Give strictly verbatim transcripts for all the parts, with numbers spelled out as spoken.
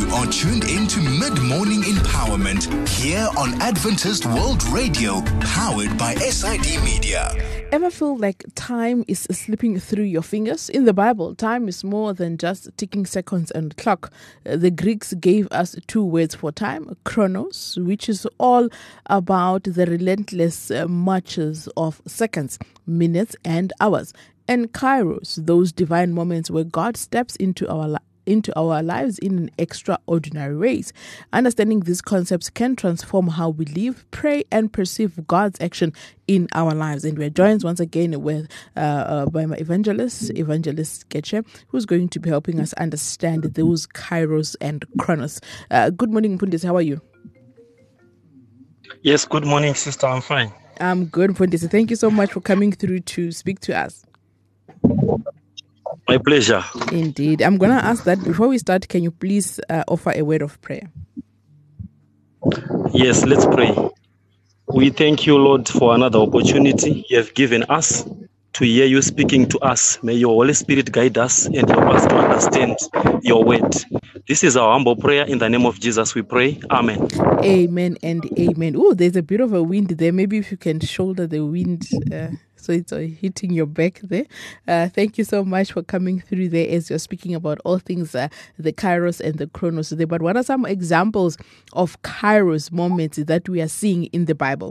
are tuned into Mid-Morning Empowerment here on Adventist World Radio, powered by S I D Media. Ever feel like time is slipping through your fingers? In the Bible, time is more than just ticking seconds and clock. Uh, The Greeks gave us two words for time, chronos, which is all about the relentless uh, marches of seconds, minutes, and hours, and kairos, those divine moments where God steps into our lives. into our lives in extraordinary ways. Understanding these concepts can transform how we live, pray, and perceive God's action in our lives. And we're joined once again with uh, uh, by my evangelist, Evangelist Getche, who's going to be helping us understand those kairos and chronos. Uh, good morning, Mpundisi. How are you? Yes, good morning, sister. I'm fine. I'm good, Mpundisi. Thank you so much for coming through to speak to us. My pleasure. Indeed. I'm going to ask that before we start, can you please uh, offer a word of prayer? Yes, let's pray. We thank you, Lord, for another opportunity you have given us to hear you speaking to us. May your Holy Spirit guide us and help us to understand your word. This is our humble prayer. In the name of Jesus, we pray. Amen. Amen and amen. Oh, there's a bit of a wind there. Maybe if you can shoulder the wind uh, so it's uh, hitting your back there. Uh, thank you so much for coming through there as you're speaking about all things, uh, the kairos and the chronos there. But what are some examples of kairos moments that we are seeing in the Bible?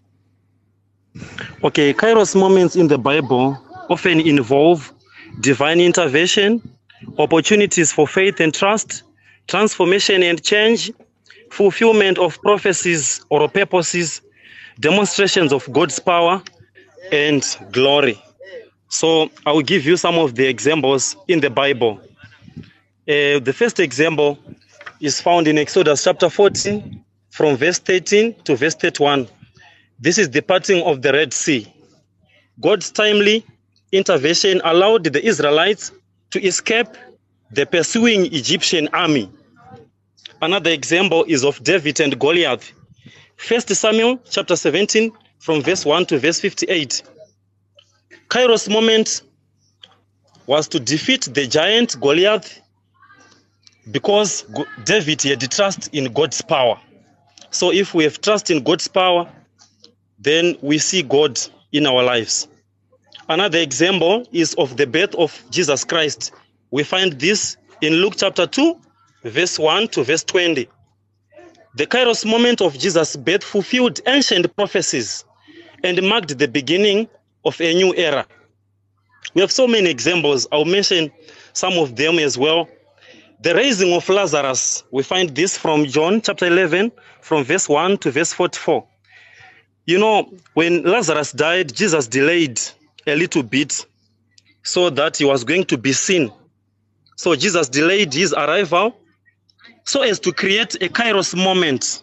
Okay, kairos moments in the Bible often involve divine intervention, opportunities for faith and trust, transformation and change, fulfillment of prophecies or purposes, demonstrations of God's power and glory. So I will give you some of the examples in the Bible. Uh, the first example is found in Exodus chapter fourteen, from verse thirteen to verse thirty-one. This is the parting of the Red Sea. God's timely intervention allowed the Israelites to escape the pursuing Egyptian army. Another example is of David and Goliath. First Samuel chapter seventeen, from verse one to verse fifty-eight. Kairos moment was to defeat the giant Goliath because David had trust in God's power. So if we have trust in God's power, then we see God in our lives. Another example is of the birth of Jesus Christ. We find this in Luke chapter two, verse one to verse twenty. The kairos moment of Jesus' birth fulfilled ancient prophecies and marked the beginning of a new era. We have so many examples. I'll mention some of them as well. The raising of Lazarus, we find this from John chapter eleven, from verse one to verse forty-four. You know, when Lazarus died, Jesus delayed a little bit so that he was going to be seen. So Jesus delayed his arrival so as to create a kairos moment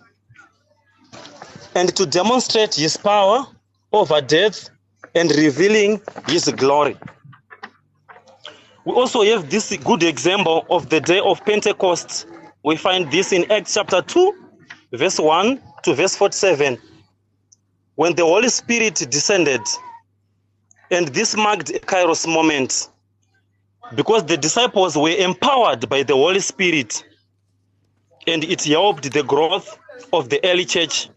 and to demonstrate his power over death and revealing his glory. We also have this good example of the day of Pentecost. We find this in Acts chapter two, verse one to verse forty-seven. When the Holy Spirit descended, and this marked a kairos moment because the disciples were empowered by the Holy Spirit, and it helped the growth of the early church.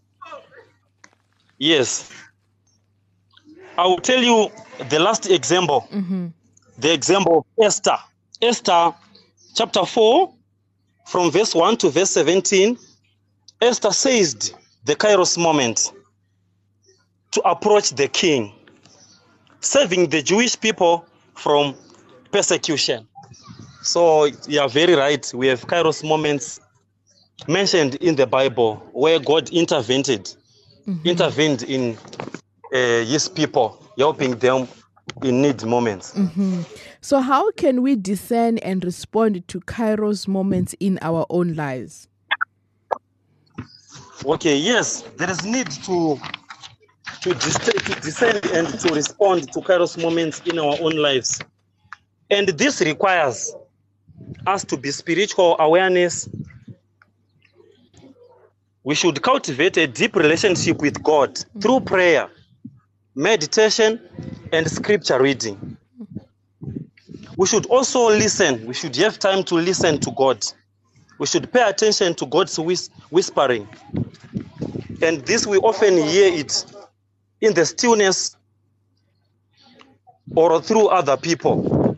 Yes. I will tell you the last example, mm-hmm. the example of Esther. Esther chapter four, from verse one to verse seventeen, Esther seized the kairos moment to approach the king, saving the Jewish people from persecution. So you are very right. We have kairos moments mentioned in the Bible where God intervened, mm-hmm. intervened in uh, his people, helping them in need moments. Mm-hmm. So how can we discern and respond to kairos moments in our own lives? Okay, yes, there is need to to, dis- to discern and to respond to kairos moments in our own lives. And this requires us to be spiritual awareness. We should cultivate a deep relationship with God mm-hmm. through prayer, meditation, and scripture reading. We should also listen. We should have time to listen to God. We should pay attention to God's whis- whispering. And this we often hear it in the stillness or through other people.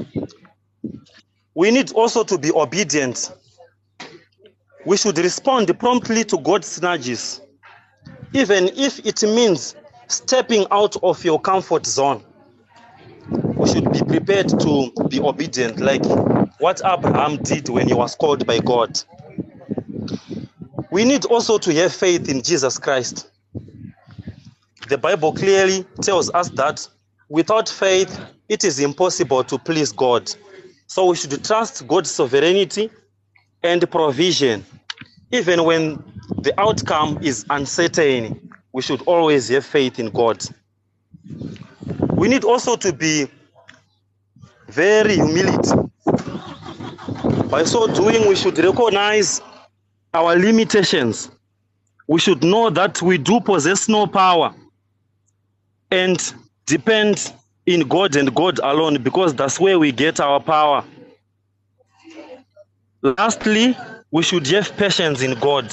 We need also to be obedient. We should respond promptly to God's nudges, even if it means stepping out of your comfort zone. We should be prepared to be obedient, like what Abraham did when he was called by God. We need also to have faith in Jesus Christ. The Bible clearly tells us that without faith, it is impossible to please God. So we should trust God's sovereignty and provision. Even when the outcome is uncertain, we should always have faith in God. We need also to be very humility. By so doing, we should recognize our limitations. We should know that we do possess no power and depend in God and God alone, because that's where we get our power. Lastly, we should have patience in God.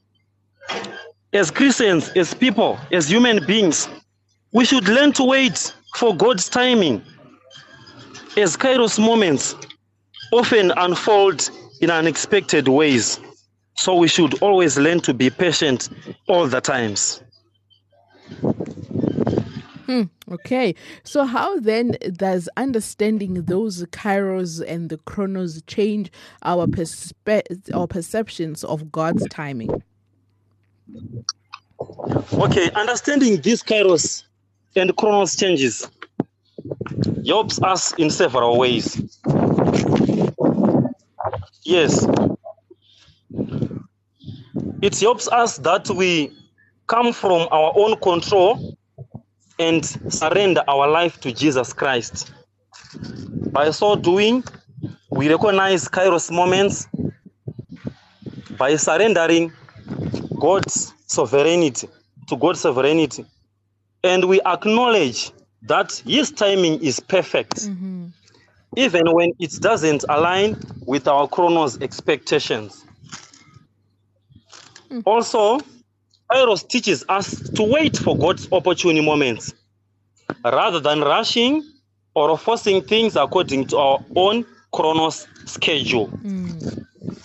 As Christians, as people, as human beings, we should learn to wait for God's timing, as Kairos moments often unfold in unexpected ways. So we should always learn to be patient all the times. Hmm, okay. So how then does understanding those Kairos and the Chronos change our perspe- our perceptions of God's timing? Okay, understanding these Kairos and Chronos changes helps us in several ways. Yes. It helps us that we come from our own control and surrender our life to Jesus Christ. By so doing, we recognize Kairos moments by surrendering God's sovereignty to God's sovereignty. And we acknowledge that His timing is perfect, mm-hmm. even when it doesn't align with our Chronos expectations. Mm. Also, Kairos teaches us to wait for God's opportune moments rather than rushing or forcing things according to our own Chronos schedule. Mm.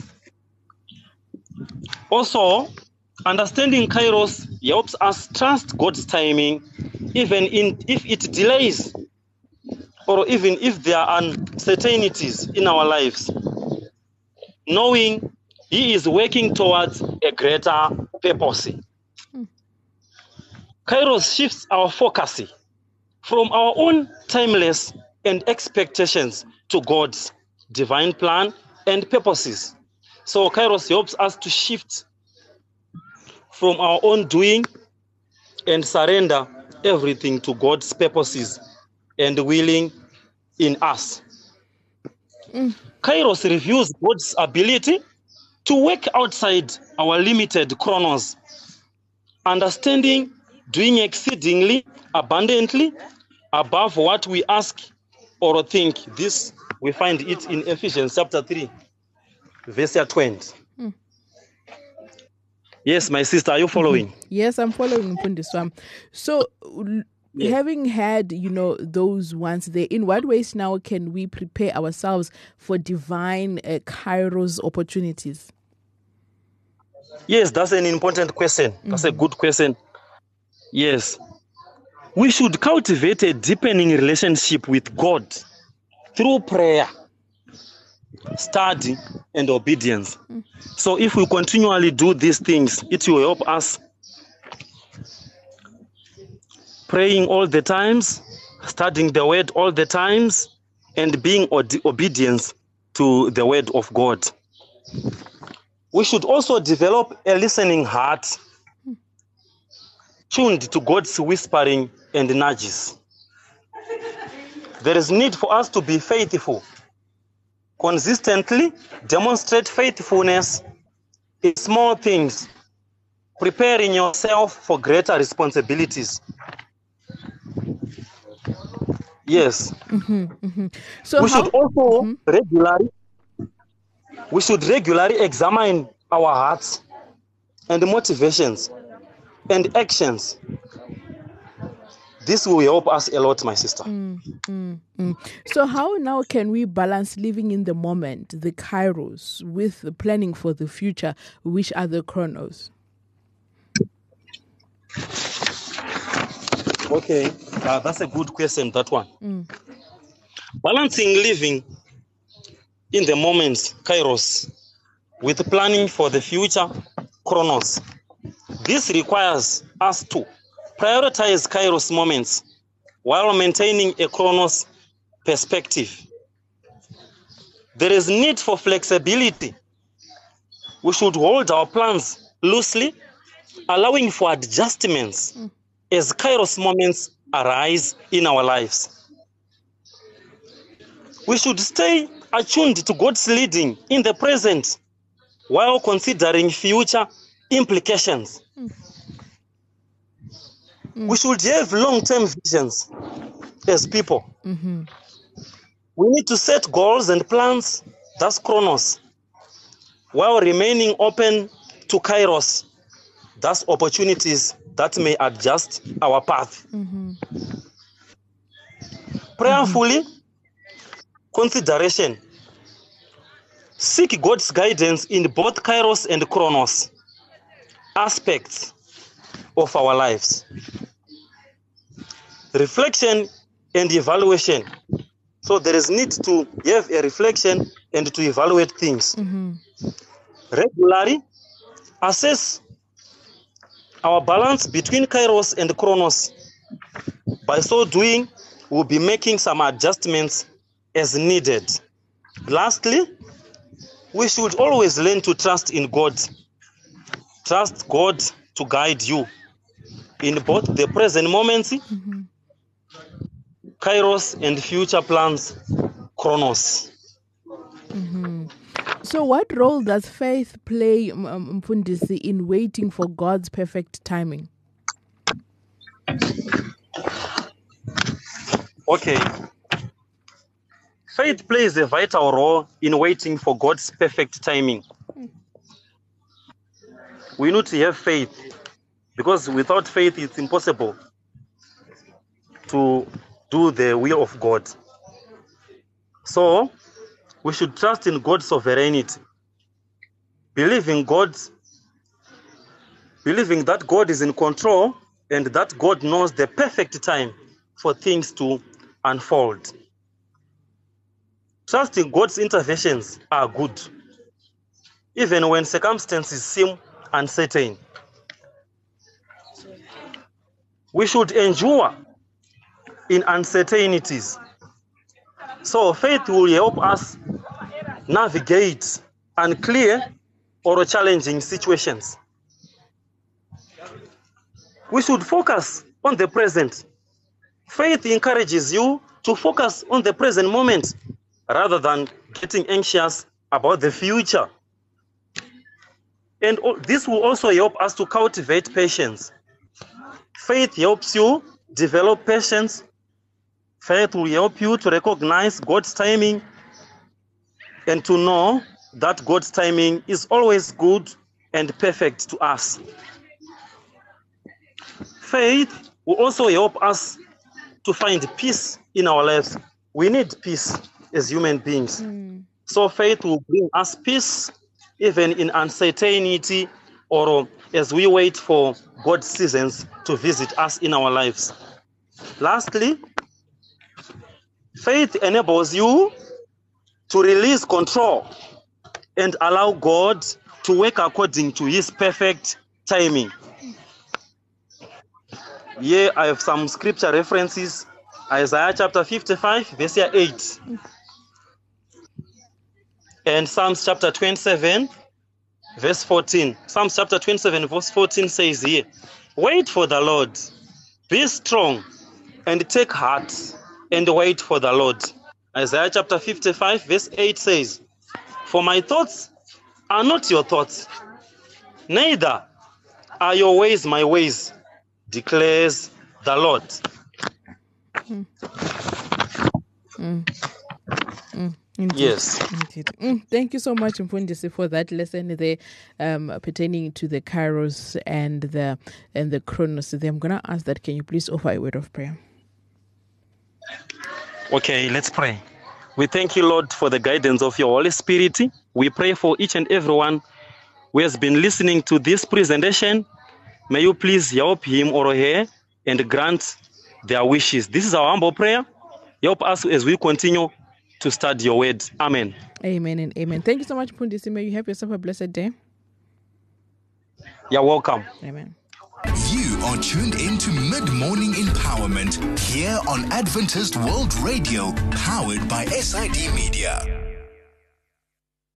Also, understanding Kairos helps us trust God's timing, even in, if it delays or even if there are uncertainties in our lives, knowing He is working towards a greater purpose. Mm. Kairos shifts our focus from our own timeless and expectations to God's divine plan and purposes. So Kairos helps us to shift from our own doing and surrender everything to God's purposes and willing in us. Mm. Kairos reveals God's ability to work outside our limited chronos, understanding, doing exceedingly abundantly above what we ask or think. This, we find it in Ephesians chapter three, verse twenty. Mm. Yes, my sister, are you following? Mm-hmm. Yes, I'm following, Mpundiswa. So, yeah. Having had, you know, those ones there, in what ways now can we prepare ourselves for divine uh, Kairos opportunities? Yes, that's an important question. That's mm-hmm. a good question. Yes. We should cultivate a deepening relationship with God through prayer, study, and obedience. Mm. So if we continually do these things, it will help us praying all the times, studying the word all the times, and being od- obedient to the word of God. We should also develop a listening heart, tuned to God's whispering and nudges. There is need for us to be faithful, consistently demonstrate faithfulness in small things, preparing yourself for greater responsibilities. Yes. Mm-hmm, mm-hmm. So we how, should also mm-hmm. regularly We should regularly examine our hearts and motivations and actions. This will help us a lot, my sister. Mm, mm, mm. So how now can we balance living in the moment, the kairos, with the planning for the future, which are the chronos? Okay, uh, that's a good question, that one. Mm. Balancing living in the moment, kairos, with planning for the future, chronos. This requires us to prioritize kairos moments while maintaining a chronos perspective. There is need for flexibility. We should hold our plans loosely, allowing for adjustments mm. as kairos moments arise in our lives. We should stay attuned to God's leading in the present while considering future implications. Mm. Mm. We should have long-term visions as people. Mm-hmm. We need to set goals and plans, that's chronos, while remaining open to kairos, that's opportunities that may adjust our path. Mm-hmm. Prayerfully, mm-hmm. consideration. Seek God's guidance in both kairos and chronos aspects of our lives. Reflection and evaluation. So there is need to have a reflection and to evaluate things. Mm-hmm. Regularly assess our balance between kairos and chronos. By so doing, we'll be making some adjustments as needed. Lastly, we should always learn to trust in God. Trust God to guide you in both the present moments, mm-hmm. kairos, and future plans, chronos. Mm-hmm. So what role does faith play, um, Mfundisi, in waiting for God's perfect timing? Okay. Faith plays a vital role in waiting for God's perfect timing. Mm. We need to have faith, because without faith it's impossible to do the will of God. So we should trust in God's sovereignty, believing God, believing that God is in control and that God knows the perfect time for things to unfold. Trusting God's interventions are good, even when circumstances seem uncertain. We should endure in uncertainties. So faith will help us navigate unclear or challenging situations. We should focus on the present. Faith encourages you to focus on the present moment rather than getting anxious about the future. And this will also help us to cultivate patience. Faith helps you develop patience. Faith will help you to recognize God's timing and to know that God's timing is always good and perfect to us. Faith will also help us to find peace in our lives. We need peace as human beings. Mm. So faith will bring us peace even in uncertainty or as we wait for God's seasons to visit us in our lives. Lastly, faith enables you to release control and allow God to work according to his perfect timing. Here I have some scripture references. Isaiah chapter fifty-five, verse eight. And Psalms chapter twenty-seven, verse fourteen. Psalms chapter twenty-seven, verse fourteen says here, wait for the Lord, be strong, and take heart, and wait for the Lord. Isaiah chapter fifty-five, verse eight says, for my thoughts are not your thoughts, neither are your ways my ways, declares the Lord. Mm. Mm. Mm. Indeed. Yes. Indeed. Mm, thank you so much, Mfundisi, for that lesson there, um, pertaining to the Kairos and the and the Chronos. There, I'm gonna ask that. Can you please offer a word of prayer? Okay, let's pray. We thank you, Lord, for the guidance of your Holy Spirit. We pray for each and everyone who has been listening to this presentation. May you please help him or her and grant their wishes. This is our humble prayer. Help us as we continue to study your word. Amen. Amen and amen. Thank you so much, Mfundisi. May you have yourself a blessed day. You're welcome. Amen. You are tuned into Mid-Morning Empowerment here on Adventist World Radio, powered by S I D Media.